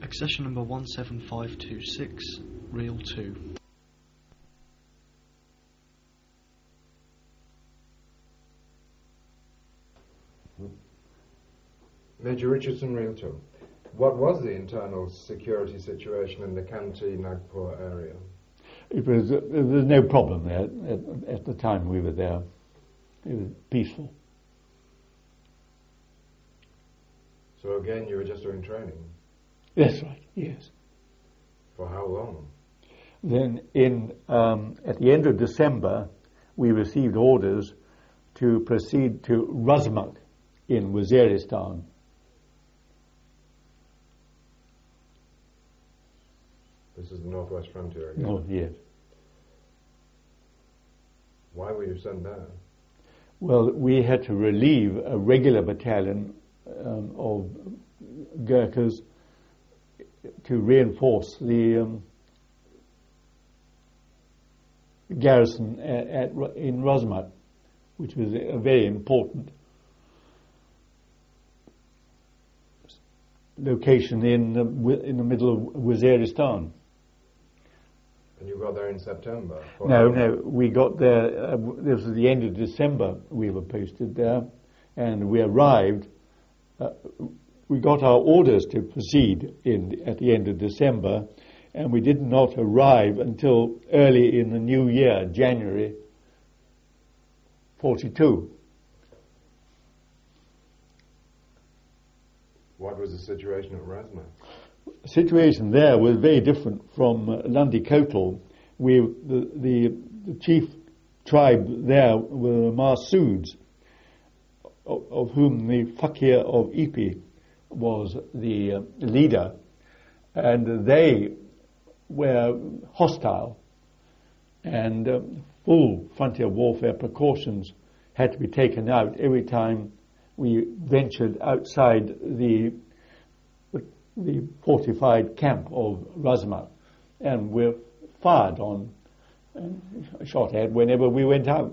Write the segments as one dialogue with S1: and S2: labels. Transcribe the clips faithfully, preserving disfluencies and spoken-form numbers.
S1: Accession number one seven five two six, reel two.
S2: Major Richardson, reel two. What was the internal security situation in the Kanti Nagpur area?
S3: It was, uh, there was no problem there at, at the time we were there. It was peaceful.
S2: So again, you were just doing training?
S3: That's right, yes.
S2: For how long?
S3: Then in um, at the end of December, we received orders to proceed to Razmak in Waziristan.
S2: This is the northwest frontier again?
S3: Oh, yes.
S2: Why were you sent there?
S3: Well, we had to relieve a regular battalion um, of Gurkhas to reinforce the um, garrison at, at in Razmat, which was a very important location in the, in the middle of Waziristan.
S2: And you got there in September?
S3: No, no, we got there, uh, this was the end of December we were posted there, and we arrived, uh, we got our orders to proceed in at the end of December, and we did not arrive until early in the new year, January forty-two.
S2: What was the situation at Razmat?
S3: The situation there was very different from uh, Lundi Kotal. We, the, the, the chief tribe there were Mahsuds, of, of whom the Fakir of Ipi was the uh, leader, and they were hostile, and uh, full frontier warfare precautions had to be taken out every time we ventured outside the the fortified camp of Razmat, and were fired on and shot at whenever we went out.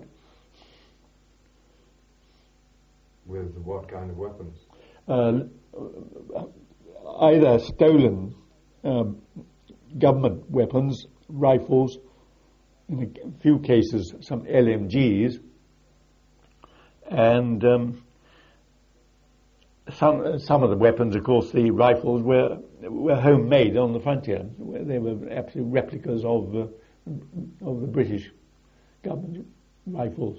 S2: With what kind of weapons?
S3: Uh, either stolen um, government weapons, rifles, in a few cases some L M Gs, and um, Some some of the weapons, of course, the rifles were were homemade on the frontier. They were absolute replicas of uh, of the British government rifles.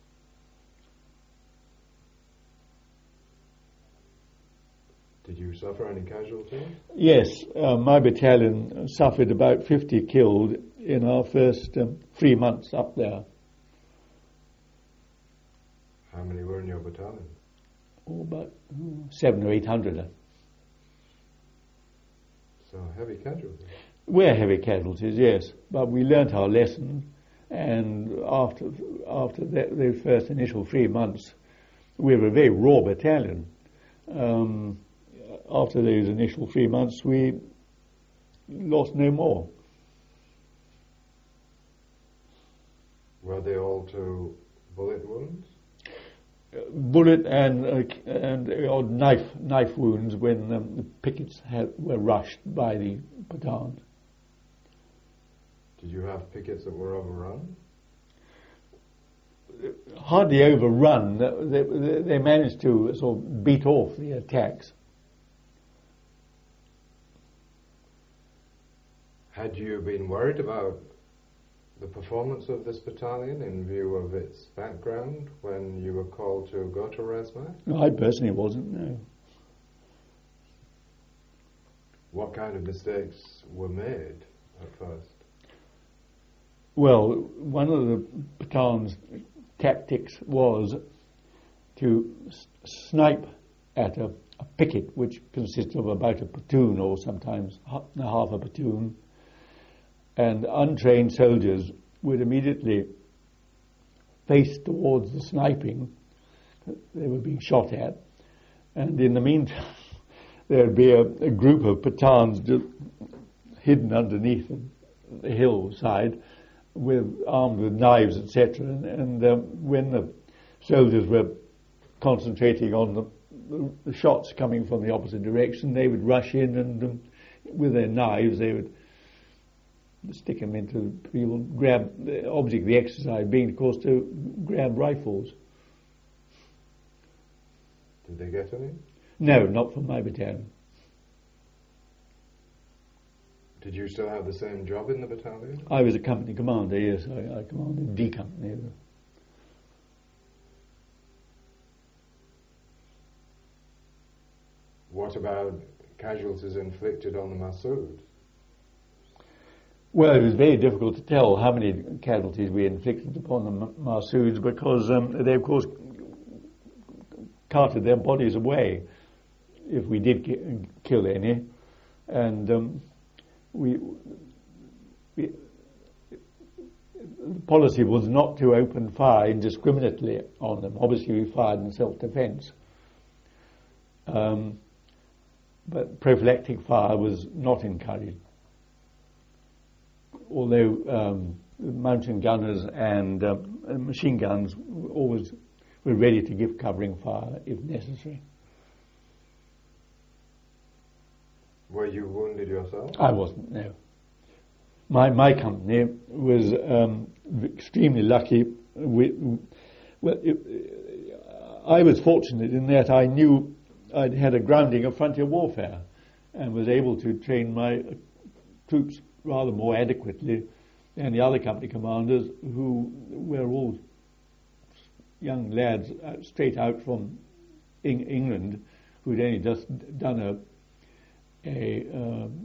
S2: Did you suffer any casualties?
S3: Yes, uh, my battalion suffered about fifty killed in our first um, three months up there.
S2: How many were in your battalion?
S3: Oh, about seven or eight hundred.
S2: So heavy casualties.
S3: We're heavy casualties, yes, but we learnt our lesson, and after after the, the first initial three months, we were a very raw battalion. Um, after those initial three months, we lost no more.
S2: Were they all to bullet wounds?
S3: Bullet and uh, and uh, knife knife wounds when um, the pickets had, were rushed by the Pathans.
S2: Did you have pickets that were overrun?
S3: Hardly overrun. They, they, they managed to sort of beat off the attacks.
S2: Had you been worried about the performance of this battalion in view of its background when you were called to go to Razmat?
S3: I personally wasn't, no.
S2: What kind of mistakes were made at first?
S3: Well, one of the Pathan's tactics was to s- snipe at a, a picket, which consists of about a platoon or sometimes ha- half a platoon, and untrained soldiers would immediately face towards the sniping. They were being shot at, and in the meantime there would be a, a group of Pathans just hidden underneath the, the hillside, with armed with knives, et cetera. And, and um, when the soldiers were concentrating on the, the, the shots coming from the opposite direction, they would rush in and um, with their knives, they would stick them into people, grab the object of the exercise being, of course, to grab rifles.
S2: Did they get any?
S3: No, not from my battalion.
S2: Did you still have the same job in the battalion?
S3: I was a company commander, yes. I, I commanded D Company.
S2: What about casualties inflicted on the Masouds?
S3: Well, it was very difficult to tell how many casualties we inflicted upon the Masouds because um, they, of course, carted their bodies away if we did ki- kill any. And um, we, we, the policy was not to open fire indiscriminately on them. Obviously, we fired in self-defense. Um, but prophylactic fire was not encouraged. Although um, mountain gunners and uh, machine guns always were ready to give covering fire if necessary.
S2: Were you wounded yourself?
S3: I wasn't, no. My my company was um, extremely lucky. We, well, it, I was fortunate in that I knew I'd had a grounding of frontier warfare and was able to train my troops rather more adequately than the other company commanders who were all young lads straight out from Eng- England who'd only just done a a um,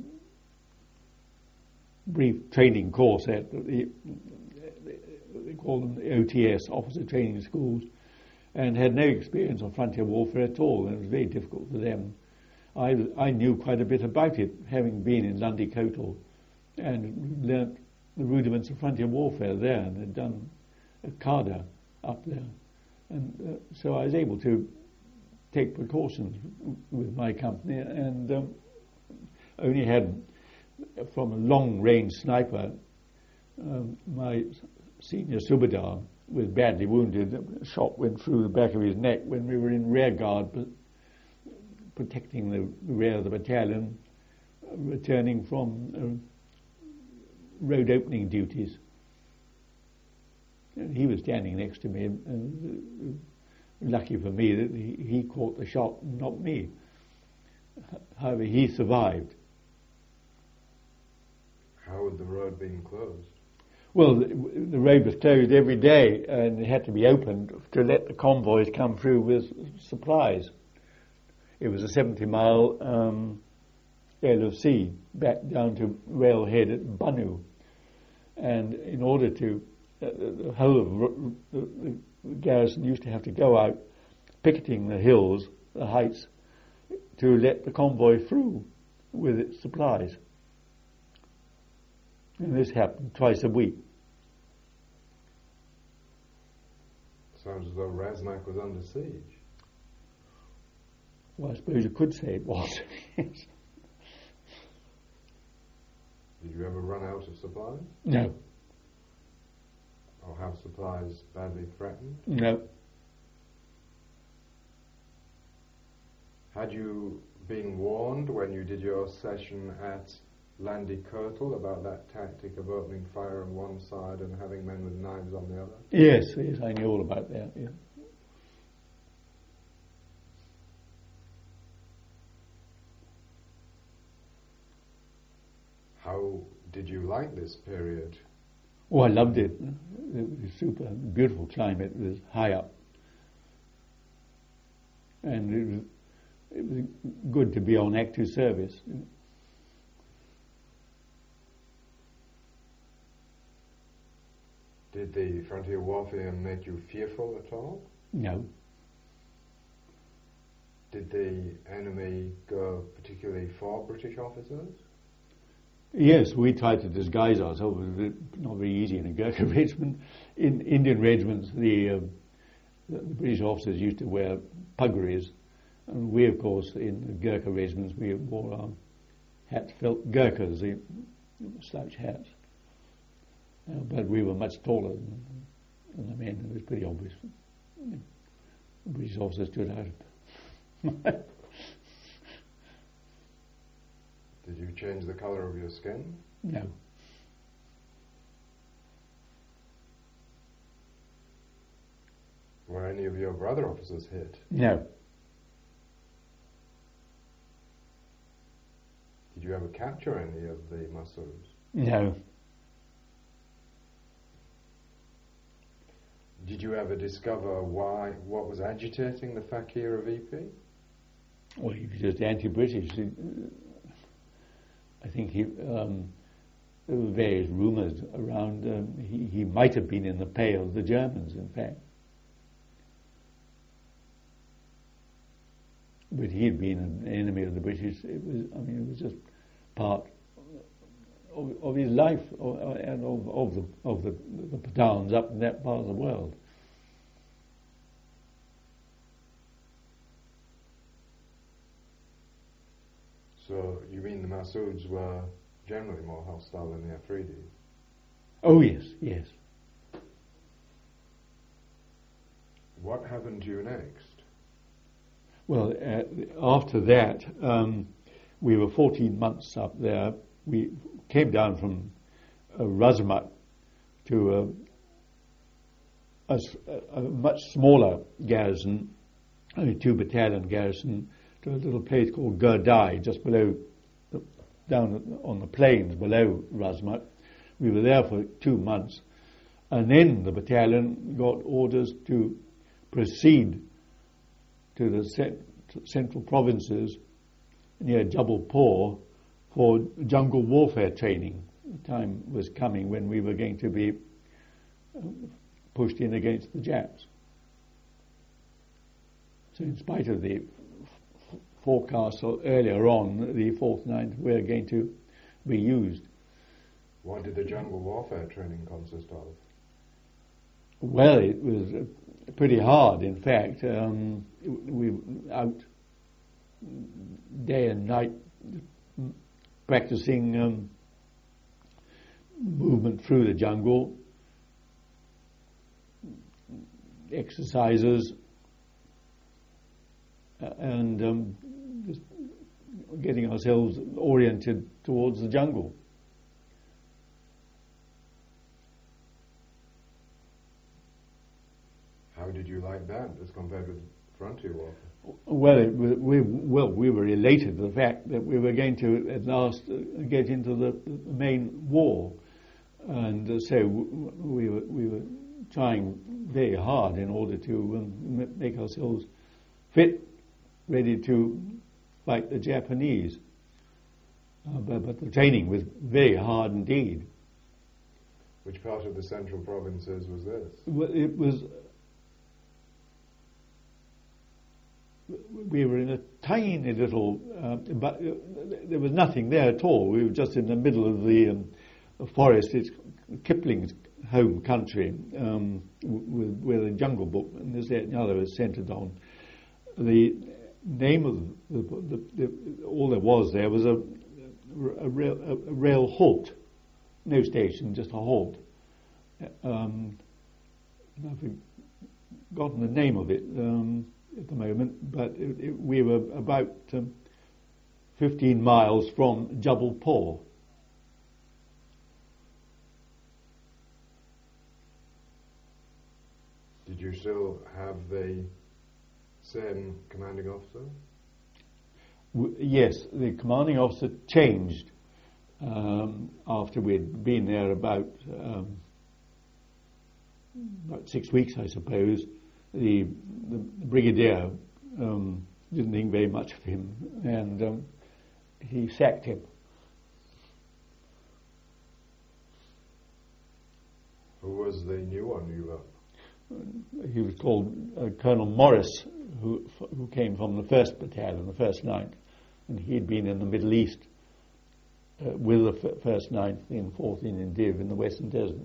S3: brief training course at the, they call them the O T S, Officer Training Schools, and had no experience of frontier warfare at all, and it was very difficult for them. I, I knew quite a bit about it, having been in Lundy Coatal, and learnt the rudiments of frontier warfare there, and had done a CADA up there. And uh, so I was able to take precautions with my company, and um, only had, from a long-range sniper, um, my senior Subadar was badly wounded. A shot went through the back of his neck when we were in rear guard, but protecting the rear of the battalion, uh, returning from uh, road opening duties. And he was standing next to me, and, and uh, lucky for me that he, he caught the shot and not me. However, he survived.
S2: How had the road been closed?
S3: Well, the, the road was closed every day, and it had to be opened to let the convoys come through with supplies. It was a seventy-mile um, L of Sea back down to railhead at Bunnu, and in order to, uh, the whole of the, the garrison used to have to go out picketing the hills, the heights, to let the convoy through with its supplies. And this happened twice a week.
S2: Sounds as though Razmak was under siege.
S3: Well, I suppose you could say it was. Yes.
S2: Did you ever run out of supplies?
S3: No.
S2: Or have supplies badly threatened?
S3: No.
S2: Had you been warned when you did your session at Landy Kirtle about that tactic of opening fire on one side and having men with knives on the other?
S3: Yes, yes, I knew all about that, yeah.
S2: How did you like this period?
S3: Oh, I loved it. It was super, beautiful climate. It was high up. And it was, it was good to be on active service.
S2: Did the frontier warfare make you fearful at all?
S3: No.
S2: Did the enemy go particularly for British officers?
S3: Yes, we tried to disguise ourselves. It was not very easy in a Gurkha regiment. In Indian regiments, the, uh, the, the British officers used to wear puggarees. And we, of course, in the Gurkha regiments, we wore our hats, felt Gurkhas, the slouch hats. Uh, but we were much taller than, than the men. It was pretty obvious. The British officers stood out.
S2: Did you change the colour of your skin?
S3: No.
S2: Were any of your brother officers hit?
S3: No.
S2: Did you ever capture any of the Masuds?
S3: No.
S2: Did you ever discover why, what was agitating the Fakir of E P?
S3: Well, he was just anti-British. I think he, um, there were various rumours around. Um, he, he might have been in the pay of the Germans, in fact. But he had been an enemy of the British. It was, I mean, it was just part of, of his life of, and of, of the of the, the Pathans up in that part of the world.
S2: So you mean the Masuds were generally more hostile than the Afridis?
S3: Oh yes, yes.
S2: What happened to you next?
S3: Well, uh, after that, um, we were fourteen months up there. We came down from uh, Razmat to a, a, a much smaller garrison, only two battalion garrison, to a little place called Gurdai, just below, the, down on the plains below Razmat. We were there for two months, and then the battalion got orders to proceed to the cent- central provinces near Jabalpur for jungle warfare training. The time was coming when we were going to be pushed in against the Japs. So in spite of the f- forecast earlier on, the fourth, ninth were going to be used.
S2: What did the jungle warfare training consist of?
S3: Well, it was uh, pretty hard, in fact. Um, we were out day and night practicing um, movement through the jungle, exercises, uh, and um, just getting ourselves oriented towards the jungle.
S2: How did you like that as compared with frontier warfare?
S3: Well, it, we well we were elated at the fact that we were going to at last uh, get into the, the main war, and uh, so w- we were we were trying very hard in order to um, m- make ourselves fit, ready to fight the Japanese. Uh, but, but the training was very hard indeed.
S2: Which part of the central provinces was this?
S3: Well, it was. We were in a tiny little, uh, but uh, there was nothing there at all. We were just in the middle of the um, forest. It's Kipling's home country, um, with, where the Jungle Book and this, that, and the other is centred on. The name of the, the, the, all there was there was a, a, rail, a rail halt, no station, just a halt. Um, I've forgotten the name of it. Um, at the moment, but it, it, we were about um, fifteen miles from Jabalpur.
S2: Did you still have the same commanding officer?
S3: W- yes, the commanding officer changed um, after we'd been there about um, about six weeks, I suppose. The, the brigadier um, didn't think very much of him, and um, he sacked him.
S2: Who was the new one you got?
S3: He was called uh, Colonel Morris, who who came from the first Battalion, the first Ninth, and he'd been in the Middle East uh, with the f- first Ninth in fourth in Div in the Western Desert.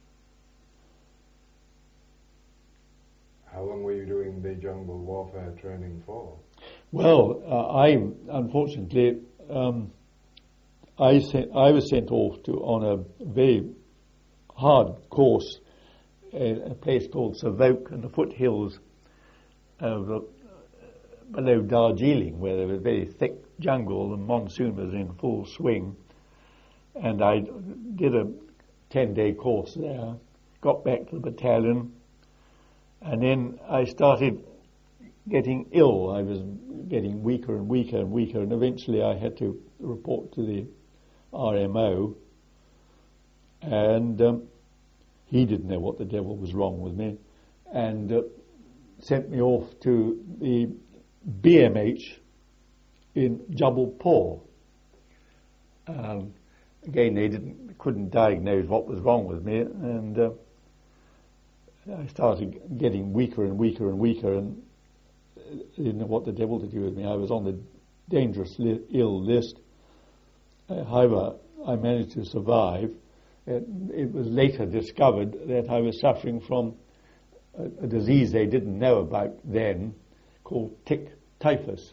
S2: How long were you doing the jungle warfare training for?
S3: Well, uh, I unfortunately um, I sent, I was sent off to on a very hard course, a, a place called Savok in the foothills of the below Darjeeling, where there was very thick jungle. The monsoon was in full swing, and I did a ten-day course there. Got back to the battalion, and then I started getting ill. I was getting weaker and weaker and weaker, and eventually I had to report to the R M O, and um, he didn't know what the devil was wrong with me, and uh, sent me off to the B M H in Jabalpur. Um, again, they didn't couldn't diagnose what was wrong with me, and uh, I started getting weaker and weaker and weaker, and didn't know what the devil to do with me. I was on the dangerous li- ill list. Uh, however, I managed to survive. It, it was later discovered that I was suffering from a, a disease they didn't know about then, called tick typhus.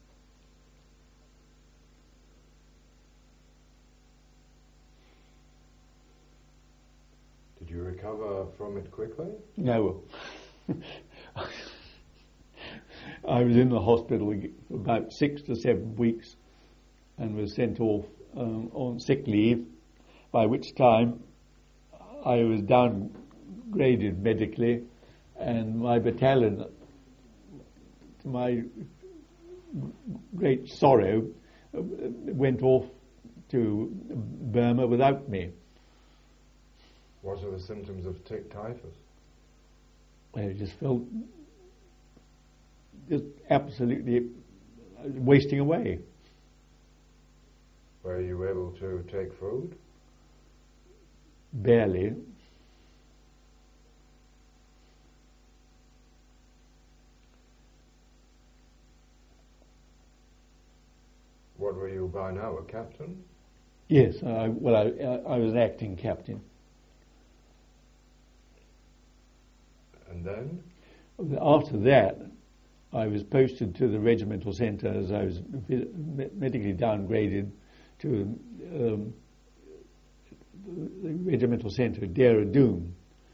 S2: Did you recover from it quickly?
S3: No. I was in the hospital for about six to seven weeks and was sent off um, on sick leave, by which time I was downgraded medically, and my battalion, to my great sorrow, went off to Burma without me.
S2: What are the symptoms of tick typhus?
S3: I just felt just absolutely wasting away.
S2: Were you able to take food?
S3: Barely.
S2: What were you by now, a captain?
S3: Yes, I, well, I, I was an acting captain.
S2: And then?
S3: After that, I was posted to the regimental centre as I was medically downgraded to um, the regimental centre at Dehradun.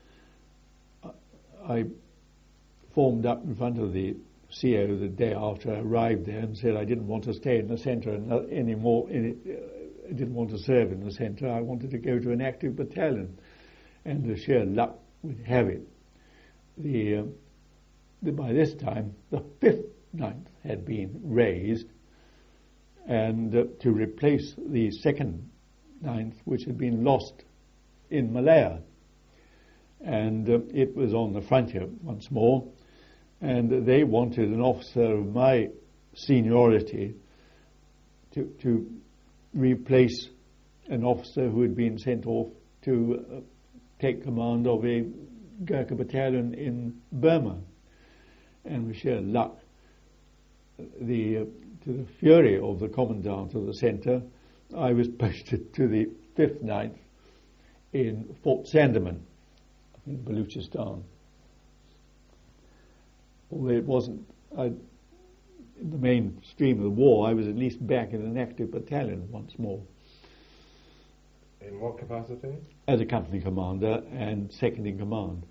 S3: I formed up in front of the C O the day after I arrived there and said I didn't want to stay in the centre anymore. In it, I didn't want to serve in the centre. I wanted to go to an active battalion. And the sheer luck would have it, the, uh, the by this time the fifth ninth had been raised, and uh, to replace the second ninth, which had been lost in Malaya. And uh, it was on the frontier once more, and they wanted an officer of my seniority to, to replace an officer who had been sent off to uh, take command of a Gurkha battalion in Burma. And with sheer luck, the, uh, to the fury of the commandant of the centre, I was posted to the fifth ninth in Fort Sandaman in Baluchistan. Although it wasn't I, in the mainstream of the war, I was at least back in an active battalion once more.
S2: In what capacity?
S3: As a company commander and second in command.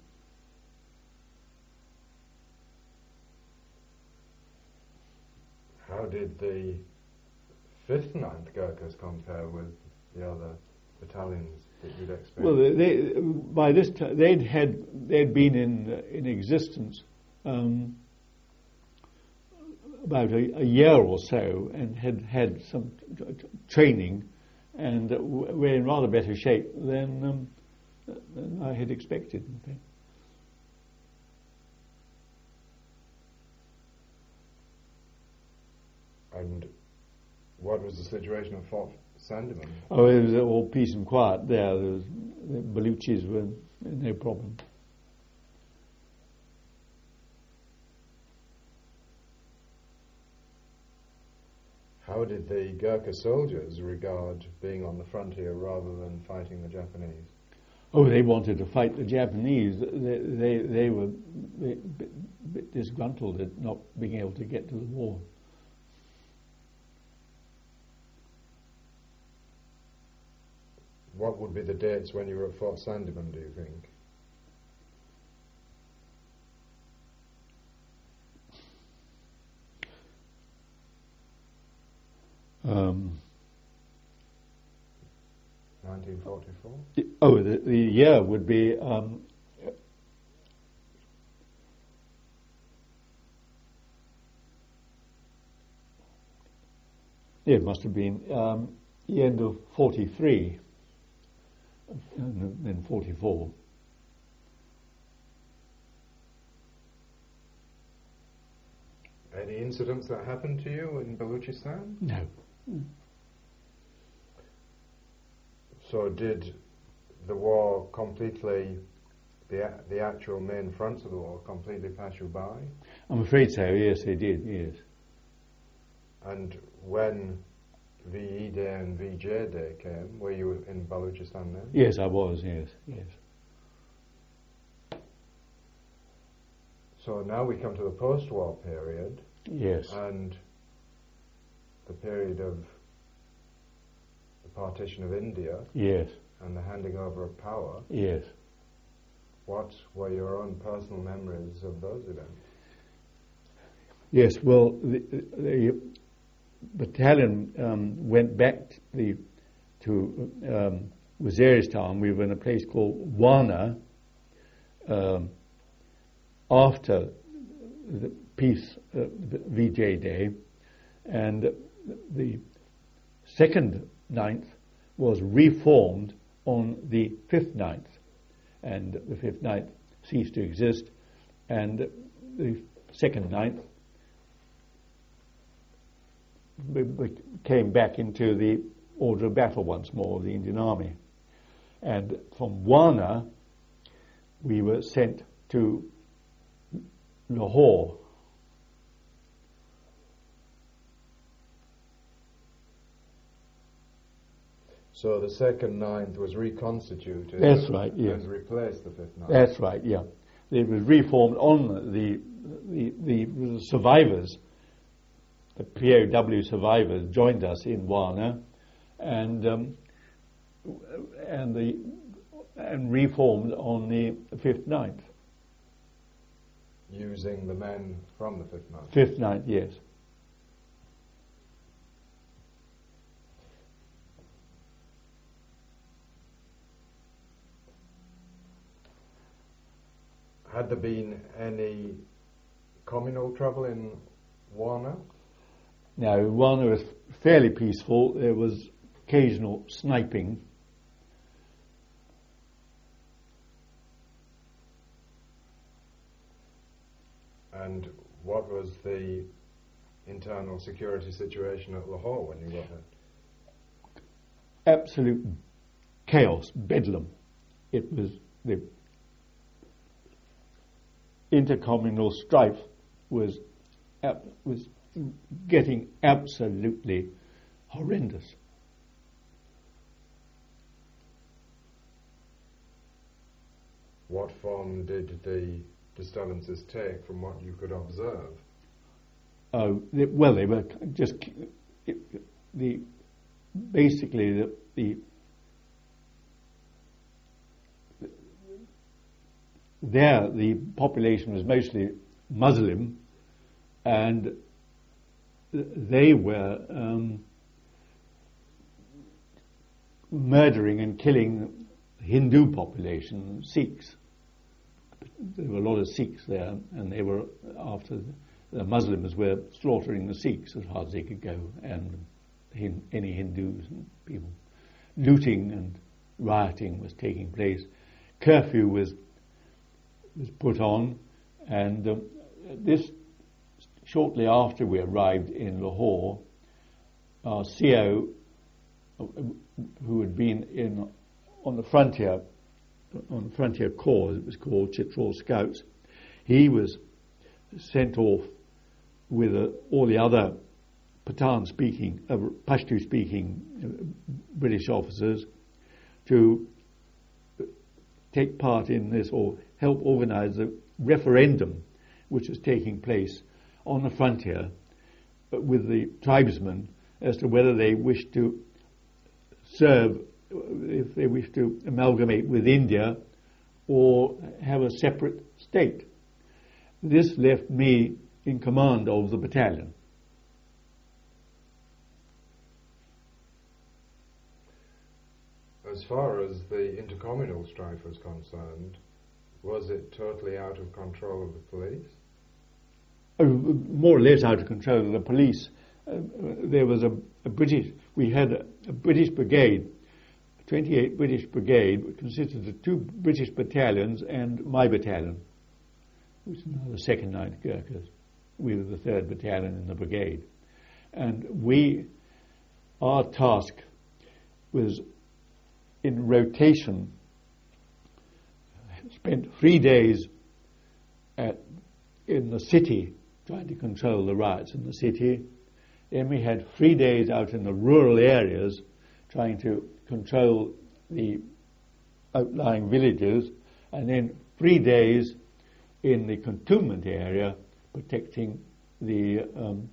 S2: How did the fifth ninth Gurkhas compare with the other battalions that you'd expect?
S3: Well, they, by this time they'd had they'd been in uh, in existence um, about a, a year or so, and had had some t- t- training, and uh, w- were in rather better shape than, um, than I had expected. In fact.
S2: And what was the situation at Fort Sandaman?
S3: Oh, it was all peace and quiet there. There was, the Baluchis were no problem.
S2: How did the Gurkha soldiers regard being on the frontier rather than fighting the Japanese?
S3: Oh, they wanted to fight the Japanese. They they, they were a bit, bit disgruntled at not being able to get to the war.
S2: What would be the dates when you were at Fort Sandaman, do you think?
S3: Um,
S2: nineteen forty-four?
S3: oh, the, the year would be um, it must have been um, the end of forty-three and then forty-four.
S2: Any incidents that happened to you in Balochistan?
S3: No.
S2: So did the war completely, the a- the actual main fronts of the war completely pass you by?
S3: I'm afraid so, yes, they did, yes.
S2: And when V E Day and V J Day came, were you in Balochistan then?
S3: Yes, I was, yes, yes.
S2: So now we come to the post-war period,
S3: Yes,
S2: and the period of the partition of India
S3: yes,
S2: and the handing over of power.
S3: yes.
S2: What were your own personal memories of those events?
S3: Yes, well, the, the battalion um, went back to, the, to um, Waziristan. We were in a place called Wana um, after the peace, uh, V J Day, and the second ninth was reformed on the fifth ninth, and the fifth ninth ceased to exist, and the second ninth we, we came back into the order of battle once more of the Indian Army. And from Wana, we were sent to Lahore.
S2: So the second ninth was reconstituted.
S3: That's right, yeah.
S2: And replaced the fifth ninth.
S3: That's right, yeah. It was reformed on the the, the, the survivors. The P O W survivors joined us in Wana, and um, and the and reformed on the fifth ninth.
S2: Using the men from the fifth ninth.
S3: Fifth ninth, yes.
S2: Had there been any communal trouble in Wana?
S3: Now, Wana was fairly peaceful. There was occasional sniping.
S2: And what was the internal security situation at Lahore when you got there?
S3: Absolute chaos, bedlam. It was the intercommunal strife was ab- was getting absolutely horrendous.
S2: What form did the disturbances take from what you could observe?
S3: Oh, they, well, they were just it, the basically the, the there the population was mostly Muslim, and they were um, murdering and killing Hindu population, Sikhs. There were a lot of Sikhs there, and they were after the Muslims were slaughtering the Sikhs as hard as they could go, and hin- any Hindus and people. Looting and rioting was taking place. Curfew was was put on, and um, this shortly after we arrived in Lahore, our C O, who had been in on the frontier, on the frontier corps, it was called Chitral Scouts, he was sent off with uh, all the other Pathan-speaking, uh, Pashto-speaking uh, British officers to take part in this or help organise the referendum which was taking place on the frontier with the tribesmen as to whether they wished to serve, if they wished to amalgamate with India or have a separate state. This left me in command of the battalion.
S2: As far as the intercommunal strife was concerned, was it totally out of control of the police?
S3: Uh, more or less out of control of the police. Uh, there was a, a British, we had a, a British brigade, twenty-eight British brigade, which consisted of two British battalions and my battalion, which is now the second Ninth Gurkhas. We were the third battalion in the brigade. And we, our task was in rotation, spent three days at, in the city trying to control the riots in the city. Then we had three days out in the rural areas trying to control the outlying villages, and then three days in the cantonment area protecting the um,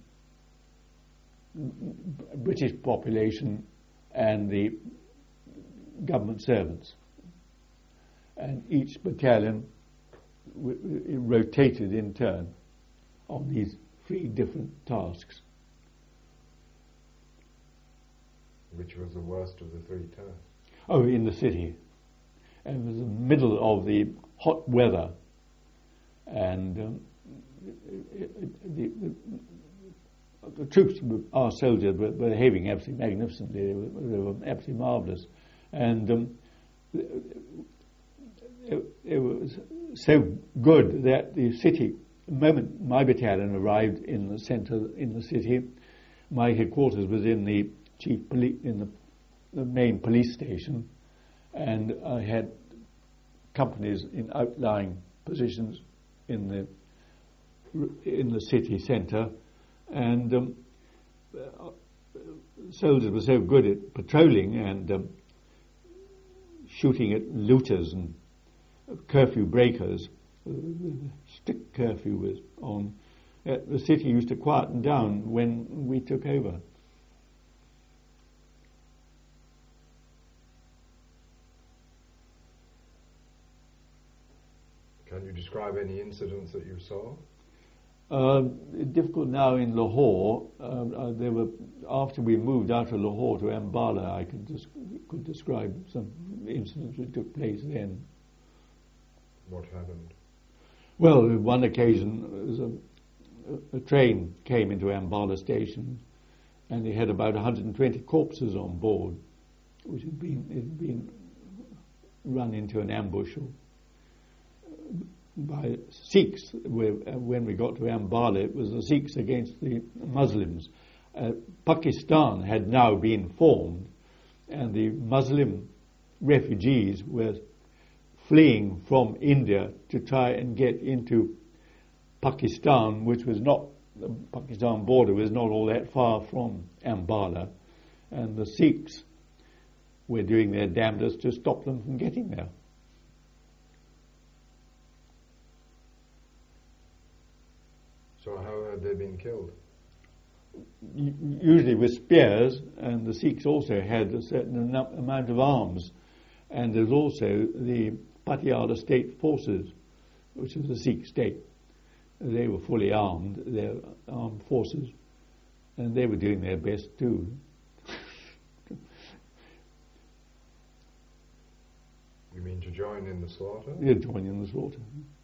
S3: British population and the government servants. And each battalion w- w- rotated in turn on these three different tasks.
S2: Which was the worst of the three tasks?
S3: Oh, in the city. And it was in the middle of the hot weather. And um, the, the, the troops, our soldiers, were, were behaving absolutely magnificently. They were, they were absolutely marvellous. And um, it, it was so good that the city, the moment my battalion arrived in the centre, in the city, my headquarters was in the chief police, in the, the main police station, and I had companies in outlying positions in the in the city centre, and um, soldiers were so good at patrolling and um, shooting at looters and curfew breakers. The strict curfew was on. Uh, the city used to quieten down when we took over.
S2: Can you describe any incidents that you saw?
S3: Uh, difficult now in Lahore. Uh, uh, there were after we moved out of Lahore to Ambala, I could just could describe some incidents that took place then.
S2: What happened?
S3: Well, on one occasion, there was a, a train came into Ambala station, and they had about one hundred twenty corpses on board, which had been had been run into an ambush or by Sikhs. When we got to Ambala, it was the Sikhs against the Muslims. Uh, Pakistan had now been formed, and the Muslim refugees were fleeing from India to try and get into Pakistan, which was not, the Pakistan border was not all that far from Ambala, and the Sikhs were doing their damnedest to stop them from getting there.
S2: So how had they been killed?
S3: Usually with spears, and the Sikhs also had a certain amount of arms. And there's also the Patiala State Forces, which is a Sikh state. They were fully armed, their armed forces, and they were doing their best too.
S2: You mean to join in the slaughter?
S3: Yeah, join in the slaughter.